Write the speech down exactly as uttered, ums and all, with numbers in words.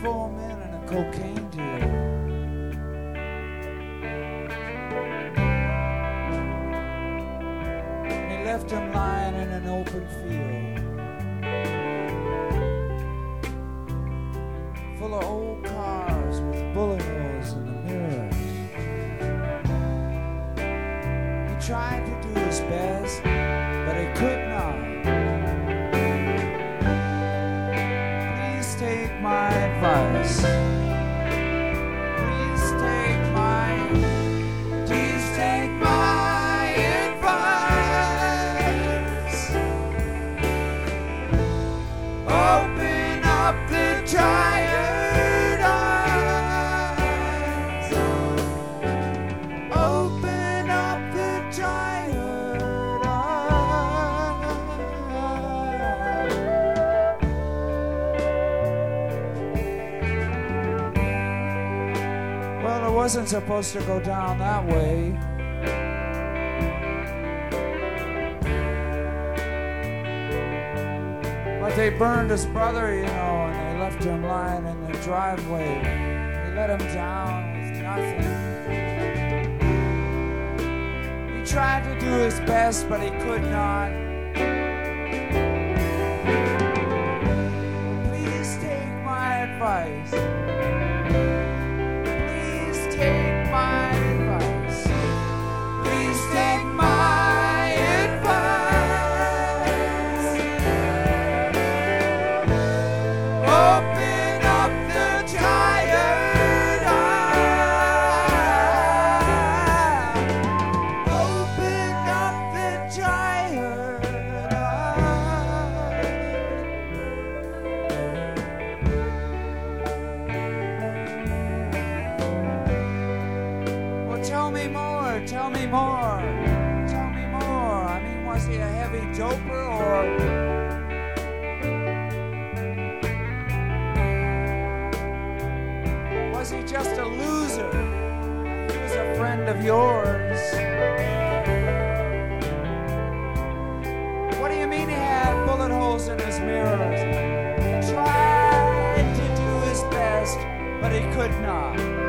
foreman and a cocaine dealer. And he left him lying in an open field, full of old cars with bullet holes in the mirrors. He tried to do his best, but he could not. Please take my advice. Please take my, please take my advice. Open up the tired eyes. Open up the tired eyes. Well, it wasn't supposed to go down that way. But they burned his brother, you know, and they left him lying in the driveway. They let him down with nothing. He tried to do his best, but he could not. Please take my advice. Please take my advice. Please take my advice. Open up the tired eye. Open up the tired eye. Well, tell me more, tell me more, tell me more. I mean, was he a heavy doper or... Was he just a loser? He was a friend of yours. What do you mean he had bullet holes in his mirrors? He tried to do his best, but he could not.